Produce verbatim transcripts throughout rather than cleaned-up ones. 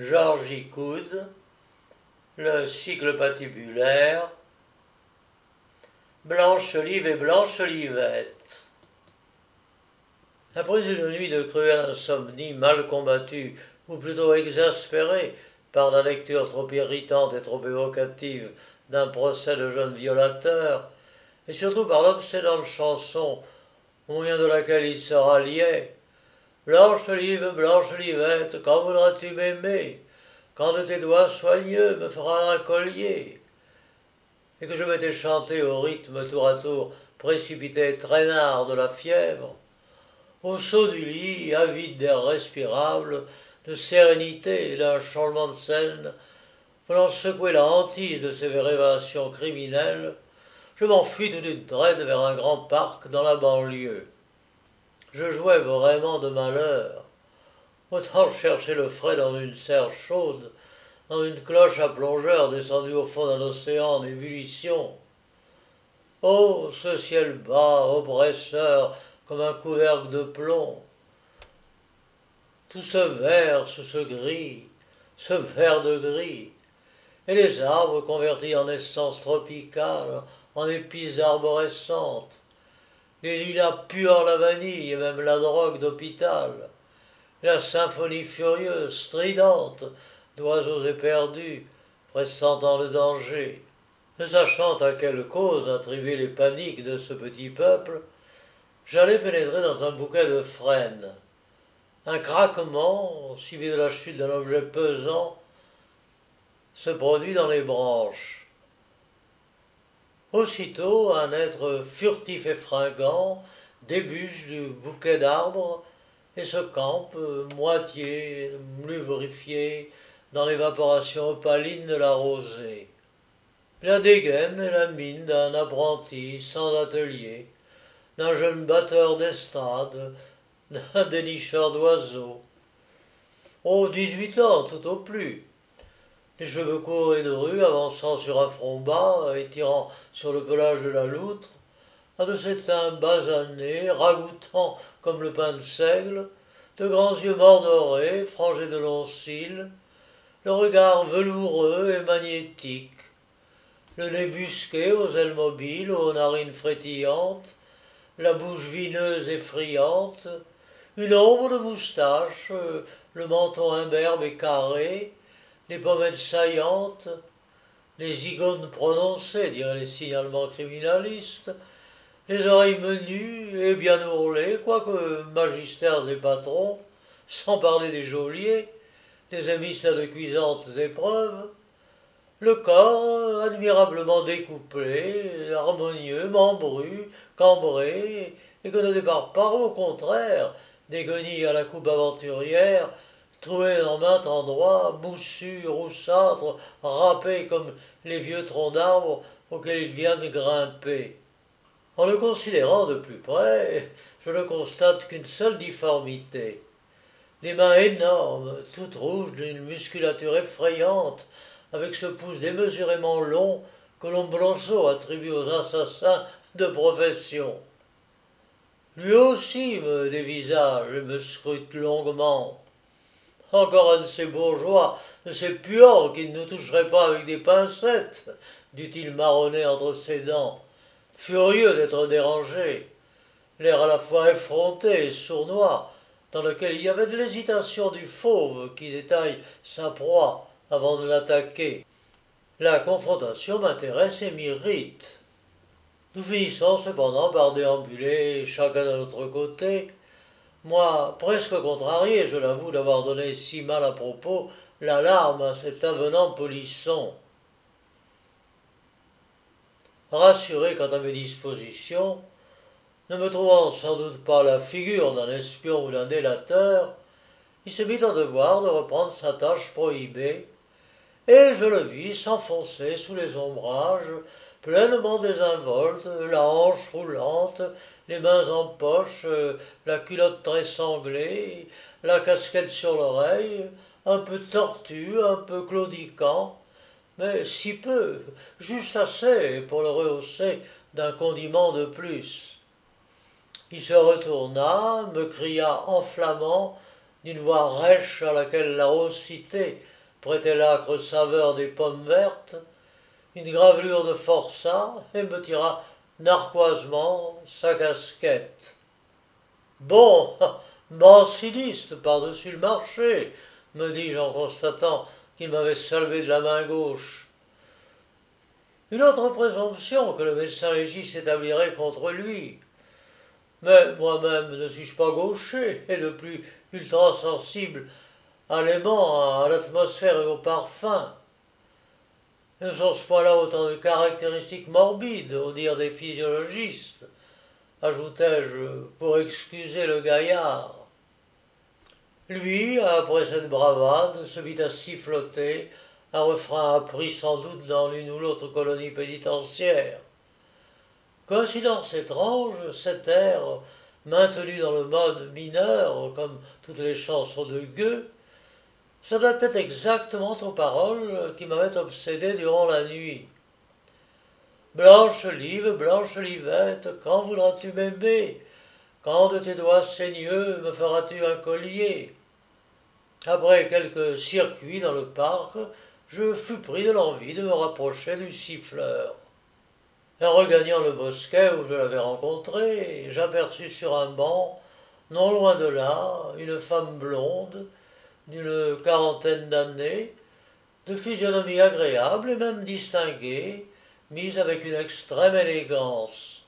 Georges Icoude, le cycle patibulaire, Blanche-Olive et Blanche-Olivette. Après une nuit de cruelle insomnie mal combattue, ou plutôt exaspérée par la lecture trop irritante et trop évocative d'un procès de jeunes violateurs, et surtout par l'obsédante chanson au moyen de laquelle il se ralliait « Blanche-Olive, Blanche-Olivette, quand voudras-tu m'aimer? Quand de tes doigts soigneux me fera un collier ?» et que je m'étais chanté au rythme tour à tour précipité traînard de la fièvre, au saut du lit, avide d'air respirable, de sérénité et d'un changement de scène, voulant secouer la hantise de ces révélations criminelles, je m'enfuis tout d'une traîne vers un grand parc dans la banlieue. Je jouais vraiment de malheur. Autant chercher le frais dans une serre chaude, dans une cloche à plongeur descendue au fond d'un océan en ébullition. Oh, ce ciel bas, oppresseur, comme un couvercle de plomb. Tout ce vert sous ce gris, ce vert de gris, et les arbres convertis en essence tropicale, en épices arborescentes, les lilas puants la vanille et même la drogue d'hôpital, la symphonie furieuse, stridente, d'oiseaux éperdus, pressentant le danger. Ne sachant à quelle cause attribuer les paniques de ce petit peuple, j'allais pénétrer dans un bouquet de frênes. Un craquement, suivi de la chute d'un objet pesant, se produit dans les branches. Aussitôt, un être furtif et fringant débouche du bouquet d'arbres et se campe, moitié lubrifié, dans l'évaporation opaline de la rosée. La dégaine et la mine d'un apprenti sans atelier, d'un jeune batteur d'estrade, d'un dénicheur d'oiseaux. Oh, dix-huit ans, tout au plus. Les cheveux courts et drus, avançant sur un front bas et tirant sur le pelage de la loutre, à de ces teints basanés, ragoûtants comme le pain de seigle, de grands yeux mordorés, frangés de longs cils, le regard veloureux et magnétique, le nez busqué aux ailes mobiles, aux narines frétillantes, la bouche vineuse et friante, une ombre de moustache, le menton imberbe et carré, les pommettes saillantes, les zigones prononcées, diraient les signalements criminalistes, les oreilles menues et bien ourlées, quoique magistères et patrons, sans parler des geôliers, des émissaires de cuisantes épreuves, le corps admirablement découplé, harmonieux, membru, cambré, et que ne déparent pas, au contraire, des guenilles à la coupe aventurière, trouées en maint endroit, moussus, roussâtres, râpés comme les vieux troncs d'arbres auxquels il vient de grimper. En le considérant de plus près, je ne constate qu'une seule difformité. Les mains énormes, toutes rouges d'une musculature effrayante, avec ce pouce démesurément long que Lombroso attribue aux assassins de profession. Lui aussi me dévisage et me scrute longuement. Encore un de ces bourgeois, de ces puants qui ne nous toucheraient pas avec des pincettes, dit-il marronné entre ses dents, furieux d'être dérangé, l'air à la fois effronté et sournois, dans lequel il y avait de l'hésitation du fauve qui détaille sa proie avant de l'attaquer. La confrontation m'intéresse et m'irrite. Nous finissons cependant par déambuler chacun de notre côté, moi presque contrarié, je l'avoue, d'avoir donné si mal à propos l'alarme à cet avenant polisson. Rassuré quant à mes dispositions, ne me trouvant sans doute pas la figure d'un espion ou d'un délateur, il se mit en devoir de reprendre sa tâche prohibée, et je le vis s'enfoncer sous les ombrages, pleinement désinvolte, la hanche roulante, les mains en poche, la culotte tressanglée, la casquette sur l'oreille, un peu tortu, un peu claudiquant, mais si peu, juste assez pour le rehausser d'un condiment de plus. Il se retourna, me cria en flamand d'une voix rêche à laquelle la rossité prêtait l'âcre saveur des pommes vertes, une gravelure de forçat et me tira narquoisement sa casquette. Bon, manciliste par-dessus le marché, me dis-je en constatant qu'il m'avait salué de la main gauche. Une autre présomption que le médecin légiste établirait contre lui. Mais moi-même ne suis-je pas gaucher, et de plus ultra sensible à l'aimant, à l'atmosphère et au parfum. Ne sont-ce pas là autant de caractéristiques morbides, au dire des physiologistes, ajoutai-je pour excuser le gaillard. Lui, après cette bravade, se mit à siffloter, un refrain appris sans doute dans l'une ou l'autre colonie pénitentiaire. Coïncidence étrange, cet air, maintenu dans le mode mineur, comme toutes les chansons de Goethe, s'adaptait exactement aux paroles qui m'avaient obsédé durant la nuit. Blanche Live, blanche Livette, quand voudras-tu m'aimer? Quand de tes doigts saigneux me feras-tu un collier? Après quelques circuits dans le parc, je fus pris de l'envie de me rapprocher du siffleur. En regagnant le bosquet où je l'avais rencontré, j'aperçus sur un banc, non loin de là, une femme blonde, d'une quarantaine d'années, de physionomie agréable et même distinguée, mise avec une extrême élégance.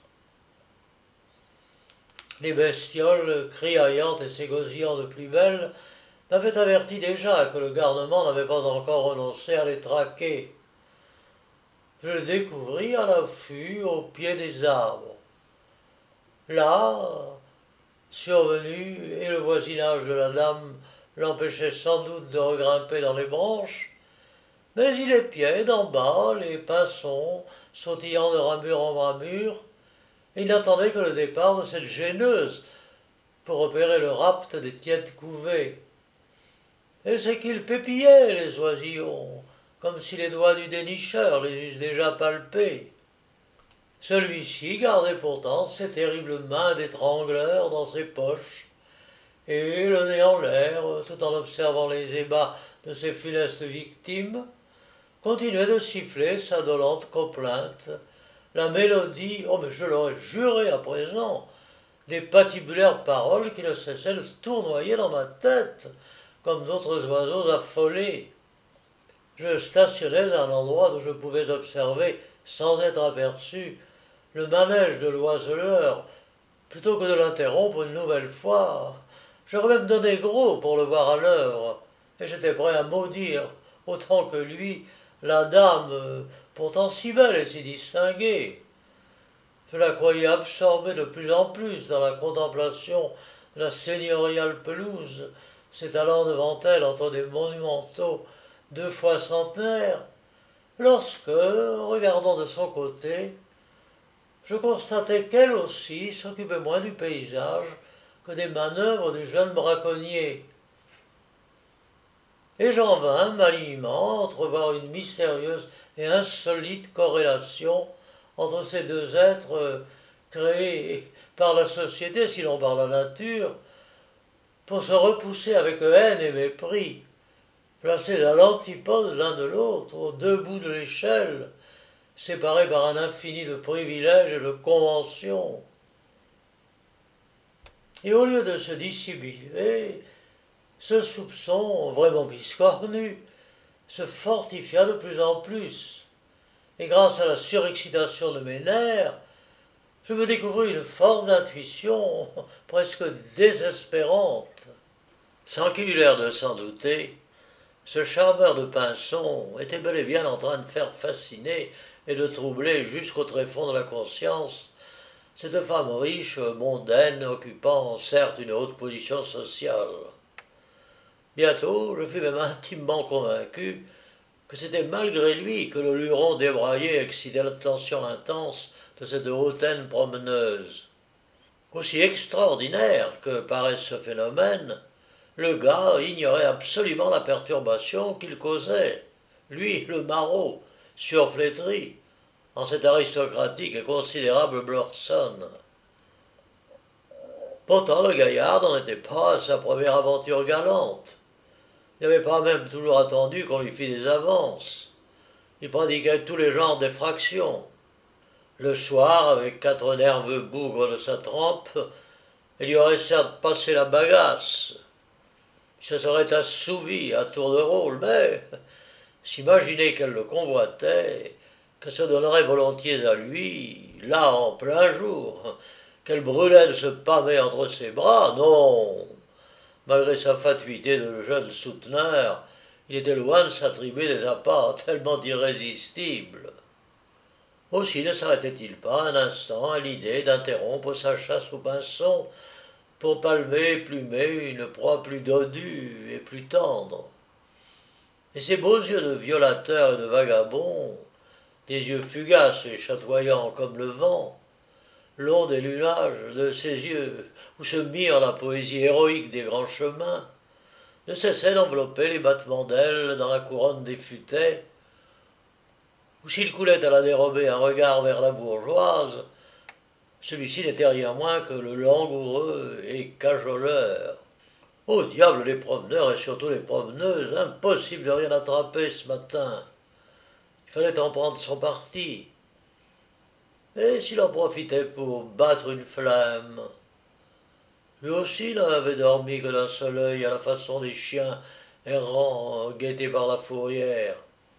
Les bestioles, criaillantes et s'égosillant de plus belle, m'avaient averti déjà que le garnement n'avait pas encore renoncé à les traquer. Je le découvris à l'affût au pied des arbres. Là, survenu, et le voisinage de la dame l'empêchait sans doute de regrimper dans les branches, mais il épiait d'en bas les pinsons sautillant de ramure en ramure, et il n'attendait que le départ de cette gêneuse pour opérer le rapt des tièdes couvées. Et c'est qu'ils pépillaient, les oisillons, comme si les doigts du dénicheur les eussent déjà palpés. Celui-ci gardait pourtant ses terribles mains d'étrangleur dans ses poches, et, le nez en l'air, tout en observant les ébats de ses funestes victimes, continuait de siffler sa dolente complainte, la mélodie, oh mais je l'aurais juré à présent, des patibulaires paroles qui ne cessaient de tournoyer dans ma tête, comme d'autres oiseaux affolés. Je stationnais à un endroit où je pouvais observer, sans être aperçu, le manège de l'oiseleur. Plutôt que de l'interrompre une nouvelle fois, j'aurais même donné gros pour le voir à l'œuvre, et j'étais prêt à maudire, autant que lui, la dame, pourtant si belle et si distinguée. Je la croyais absorbée de plus en plus dans la contemplation de la seigneuriale pelouse, s'étalant devant elle entre des monumentaux deux fois centenaires, lorsque, regardant de son côté, je constatai qu'elle aussi s'occupait moins du paysage que des manœuvres du jeune braconnier. Et j'en vins malignement à entrevoir une mystérieuse et insolite corrélation entre ces deux êtres créés par la société, sinon par la nature, pour se repousser avec haine et mépris, placés à l'antipode l'un de l'autre, aux deux bouts de l'échelle, séparés par un infini de privilèges et de conventions. Et au lieu de se dissimuler, ce soupçon, vraiment biscornu, se fortifia de plus en plus, et grâce à la surexcitation de mes nerfs, je me découvris une force d'intuition presque désespérante. Sans qu'il eût l'air de s'en douter, ce charmeur de Pinson était bel et bien en train de faire fasciner et de troubler jusqu'au tréfonds de la conscience cette femme riche, mondaine, occupant certes une haute position sociale. Bientôt, je fus même intimement convaincu que c'était malgré lui que le luron débraillé excitait l'attention intense de cette hautaine promeneuse. Aussi extraordinaire que paraisse ce phénomène, le gars ignorait absolument la perturbation qu'il causait, lui, le maraud, surflétri, en cet aristocratique et considérable Blorson. Pourtant, le gaillard n'en était pas à sa première aventure galante. Il n'avait pas même toujours attendu qu'on lui fît des avances. Il pratiquait tous les genres d'effractions. Le soir, avec quatre nerveux bougres de sa trempe, il y aurait certes passé la bagasse. Il se serait assouvi à tour de rôle, mais s'imaginer qu'elle le convoitait, qu'elle se donnerait volontiers à lui, là en plein jour, qu'elle brûlait de se pâmer entre ses bras, non. Malgré sa fatuité de jeune souteneur, il était loin de s'attribuer des apparts tellement irrésistibles. Aussi ne s'arrêtait-il pas un instant à l'idée d'interrompre sa chasse au pinson pour palmer et plumer une proie plus dodue et plus tendre. Et ses beaux yeux de violateur et de vagabond, des yeux fugaces et chatoyants comme le vent, long des lunages de ses yeux où se mire la poésie héroïque des grands chemins, ne cessaient d'envelopper les battements d'ailes dans la couronne des futaies, ou s'il coulait à la dérobée un regard vers la bourgeoise, celui-ci n'était rien moins que le langoureux et cajoleur. Au diable les promeneurs et surtout les promeneuses, impossible de rien attraper ce matin. Il fallait en prendre son parti. Et s'il en profitait pour battre une flamme? Lui aussi n'avait dormi que d'un seul œil à la façon des chiens errants guettés par la fourrière.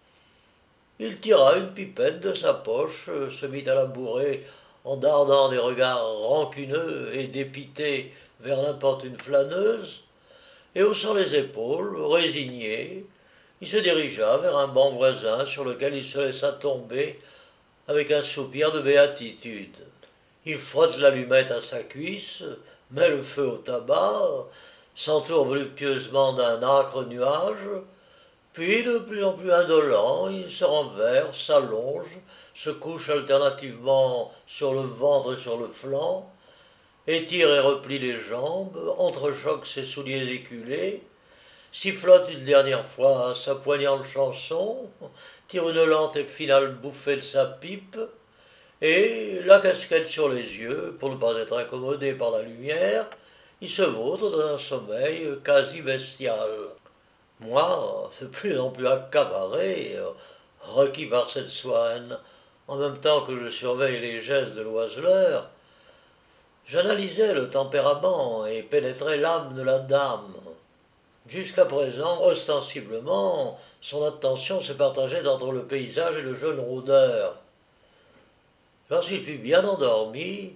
Il tira une pipette de sa poche, se mit à la bourrer en dardant des regards rancuneux et dépités vers n'importe une flâneuse, et haussant les épaules, résigné, il se dirigea vers un banc voisin sur lequel il se laissa tomber avec un soupir de béatitude. Il frotte l'allumette à sa cuisse, met le feu au tabac, s'entoure voluptueusement d'un âcre nuage, puis, de plus en plus indolent, il se renverse, s'allonge, se couche alternativement sur le ventre et sur le flanc, étire et replie les jambes, entrechoque ses souliers éculés, sifflote une dernière fois sa poignante chanson, tire une lente et finale bouffée de sa pipe, et, la casquette sur les yeux, pour ne pas être incommodé par la lumière, il se vautre dans un sommeil quasi bestial. Moi, de plus en plus accaparé, requis par cette soine, en même temps que je surveille les gestes de l'oiseleur, j'analysais le tempérament et pénétrais l'âme de la dame. Jusqu'à présent, ostensiblement, son attention se partageait entre le paysage et le jeune rôdeur. Lorsqu'il fut bien endormi,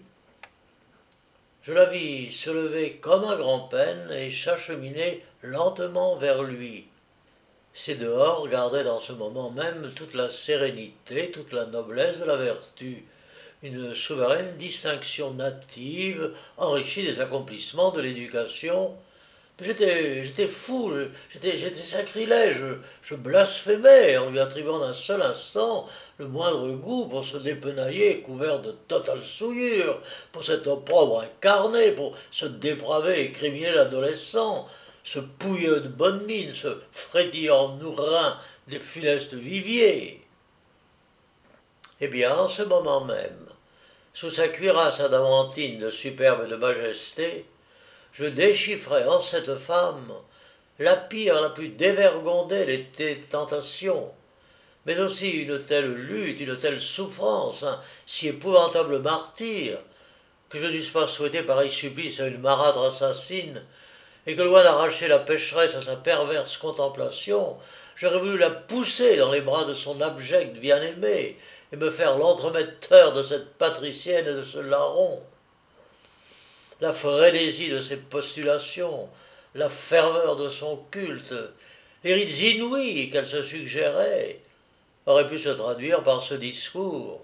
je la vis se lever comme à grand-peine et s'acheminer lentement vers lui. Ses dehors gardaient dans ce moment même toute la sérénité, toute la noblesse de la vertu, une souveraine distinction native, enrichie des accomplissements de l'éducation. J'étais, j'étais fou, j'étais, j'étais sacrilège, je, je blasphémais en lui attribuant d'un seul instant le moindre goût pour ce dépenaillé couvert de totale souillure, pour cet opprobre incarné, pour ce dépravé et criminel adolescent, ce pouilleux de bonne mine, ce frétillant nourrin des funestes viviers. Eh bien, en ce moment même, sous sa cuirasse adamantine de superbe et de majesté, je déchiffrais en cette femme la pire, la plus dévergondée des tentations, mais aussi une telle lutte, une telle souffrance, un si épouvantable martyre, que je n'eusse pas souhaité pareil supplice à une marâtre assassine, et que loin d'arracher la pécheresse à sa perverse contemplation, j'aurais voulu la pousser dans les bras de son abject bien-aimé, et me faire l'entremetteur de cette patricienne et de ce larron. La frénésie de ses postulations, la ferveur de son culte, les rites inouïs qu'elle se suggérait, auraient pu se traduire par ce discours.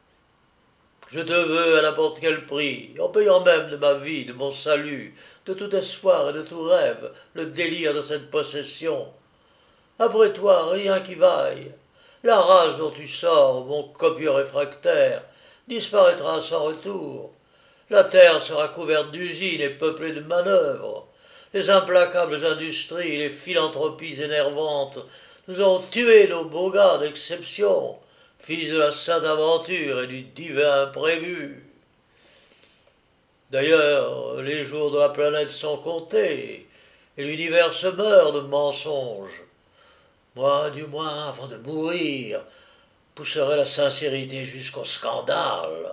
Je te veux à n'importe quel prix, en payant même de ma vie, de mon salut, de tout espoir et de tout rêve, le délire de cette possession. Après toi, rien qui vaille. La race dont tu sors, mon copieux réfractaire, disparaîtra sans retour. La terre sera couverte d'usines et peuplée de manœuvres. Les implacables industries, les philanthropies énervantes nous ont tué nos beaux gars d'exception, fils de la sainte aventure et du divin imprévu. D'ailleurs, les jours de la planète sont comptés, et l'univers se meurt de mensonges. Moi, du moins, avant de mourir, pousserai la sincérité jusqu'au scandale.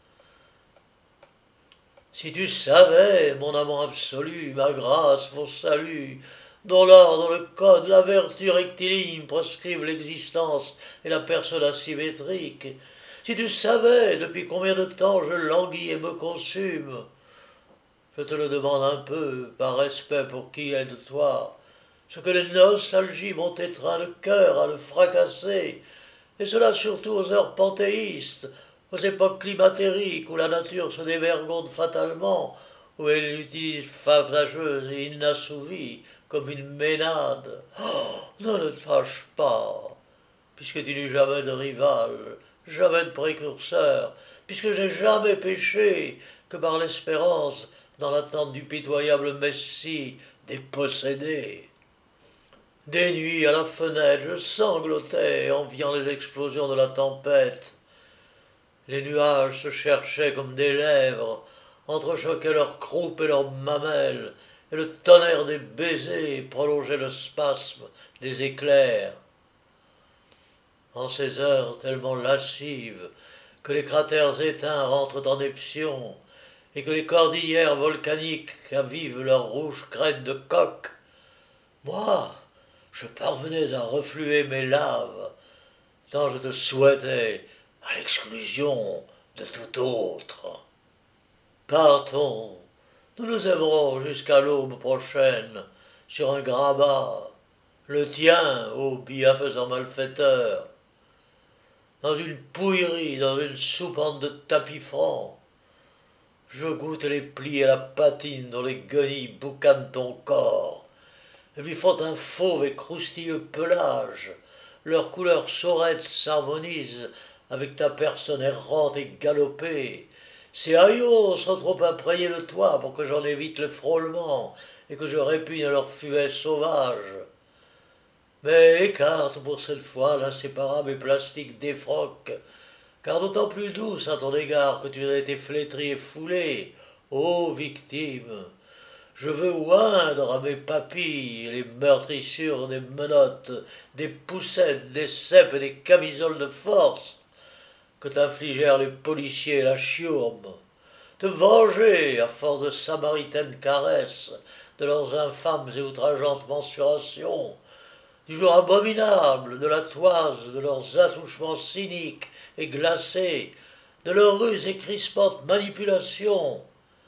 Si tu savais, mon amour absolu, ma grâce, mon salut, dont l'ordre, le code, la vertu rectiligne prescrivent l'existence et la personne asymétrique, si tu savais depuis combien de temps je languis et me consume, je te le demande un peu, par respect pour qui est de toi, ce que les nostalgies m'ont étreint le cœur à le fracasser, et cela surtout aux heures panthéistes, aux époques climatériques où la nature se dévergonde fatalement, où elle l'utilise fatageuse et inassouvie comme une ménade. Oh, ne le fâche pas, puisque tu n'eus jamais de rival, jamais de précurseur, puisque j'ai jamais péché que par l'espérance dans l'attente du pitoyable Messie dépossédé. Des nuits à la fenêtre, je sanglotais, enviant les explosions de la tempête. Les nuages se cherchaient comme des lèvres, entrechoquaient leurs croupes et leurs mamelles, et le tonnerre des baisers prolongeait le spasme des éclairs. En ces heures tellement lascives que les cratères éteints rentrent en éruption, et que les cordillères volcaniques avivent leurs rouges crêtes de coke, moi, je parvenais à refluer mes laves, tant je te souhaitais, à l'exclusion de tout autre. Partons, nous nous aimerons jusqu'à l'aube prochaine, sur un grabat, le tien, ô bienfaisant malfaiteur, dans une pouillerie, dans une soupente de tapis franc. Je goûte les plis et la patine dont les guenilles boucanent ton corps, et lui font un fauve et croustilleux pelage. Leur couleur saurette s'harmonise avec ta personne errante et galopée. Ces haillons sont trop imprégnés de toi pour que j'en évite le frôlement et que je répugne leur fuvet sauvage. Mais écarte pour cette fois l'inséparable et plastique défroque, car d'autant plus douce à ton égard que tu as été flétrie et foulée, ô victime. Je veux oindre à mes papilles les meurtrissures des menottes, des poussettes, des cèpes et des camisoles de force que t'infligèrent les policiers et la chiourme, te venger, à force de samaritaines caresses, de leurs infâmes et outrageantes mensurations, du jour abominable de la toise, de leurs attouchements cyniques et glacés, de leurs ruses et crispantes manipulations,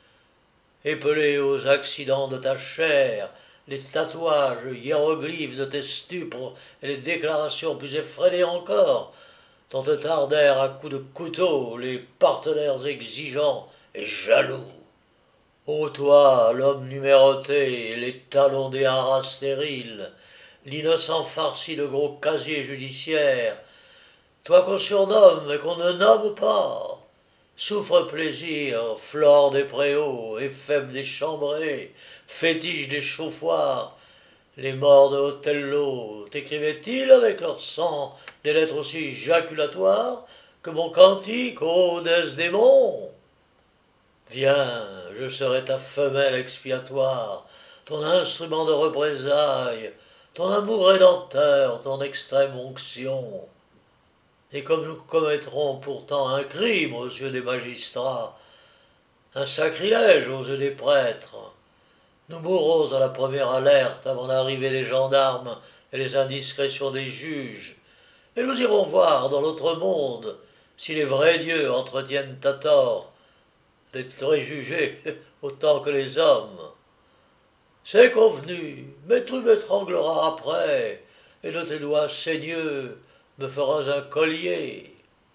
épeler aux accidents de ta chair, les tatouages hiéroglyphes de tes stupres et les déclarations plus effrénées encore, dont te tardèrent à coups de couteau les partenaires exigeants et jaloux. Ô toi, l'homme numéroté, les talons des haras stériles, l'innocent farci de gros casiers judiciaires, toi qu'on surnomme et qu'on ne nomme pas, souffre-plaisir, flore des préaux, éphèbe des chambrées, fétiche des chauffoirs, les morts de Othello t'écrivaient-ils avec leur sang des lettres aussi jaculatoires que mon cantique, ô Desdémon? Viens, je serai ta femelle expiatoire, ton instrument de représailles, ton amour rédempteur, ton extrême onction. Et comme nous commettrons pourtant un crime aux yeux des magistrats, un sacrilège aux yeux des prêtres, nous mourrons à la première alerte avant l'arrivée des gendarmes et les indiscrétions des juges, et nous irons voir dans l'autre monde si les vrais dieux entretiennent à tort d'être jugés autant que les hommes. C'est convenu, mais tu m'étrangleras après, et de tes doigts saigneux me feras un collier.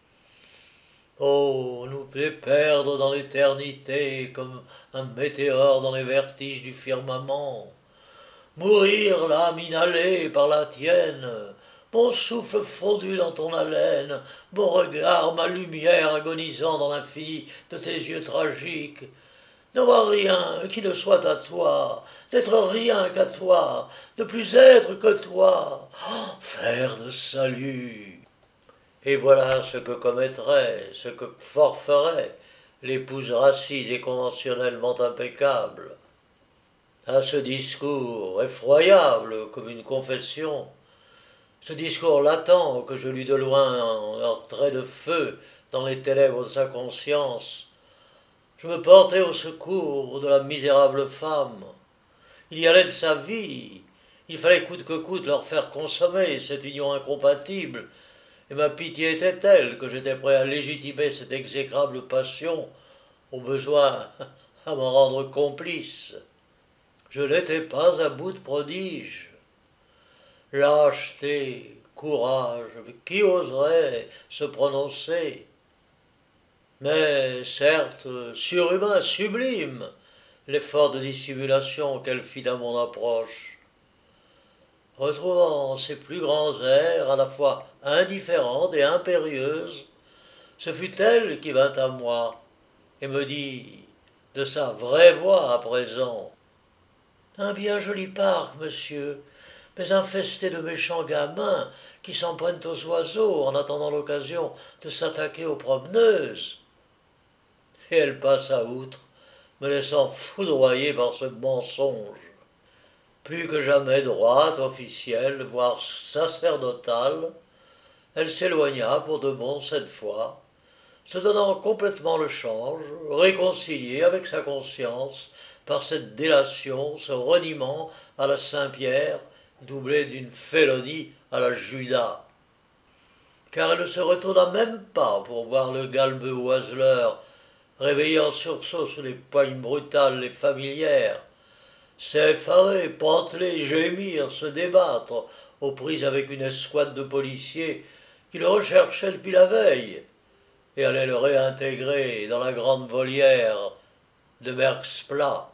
Oh, nous perdre dans l'éternité comme un météore dans les vertiges du firmament. Mourir l'âme inhalée par la tienne, mon souffle fondu dans ton haleine, mon regard, ma lumière agonisant dans l'infini de tes yeux tragiques. N'avoir rien qui ne soit à toi, n'être rien qu'à toi, ne plus être que toi, oh, faire de salut. Et voilà ce que commettrait, ce que forferait l'épouse racise et conventionnellement impeccable. À ce discours effroyable comme une confession, ce discours latent que je lus de loin en trait de feu dans les ténèbres de sa conscience, je me portai au secours de la misérable femme. Il y allait de sa vie, il fallait coûte que coûte leur faire consommer cette union incompatible, et ma pitié était telle que j'étais prêt à légitimer cette exécrable passion, au besoin à m'en rendre complice. Je n'étais pas à bout de prodige. Lâcheté, courage, qui oserait se prononcer? Mais certes, surhumain, sublime, l'effort de dissimulation qu'elle fit à mon approche. Retrouvant ses plus grands airs, à la fois indifférente et impérieuse, ce fut elle qui vint à moi et me dit, de sa vraie voix à présent: un bien joli parc, monsieur, mais infesté de méchants gamins qui s'en prennent aux oiseaux en attendant l'occasion de s'attaquer aux promeneuses. Et elle passa outre, me laissant foudroyer par ce mensonge. Plus que jamais droite, officielle, voire sacerdotale, elle s'éloigna pour de bon cette fois, se donnant complètement le change, réconciliée avec sa conscience par cette délation, ce reniement à la Saint-Pierre, doublé d'une félonie à la Judas. Car elle ne se retourna même pas pour voir le galbeux oiseleur, réveillé en sursaut sous les poignes brutales et familières, s'effarer, panteler, gémir, se débattre aux prises avec une escouade de policiers qui le recherchaient depuis la veille et allaient le réintégrer dans la grande volière de Merckx Plat.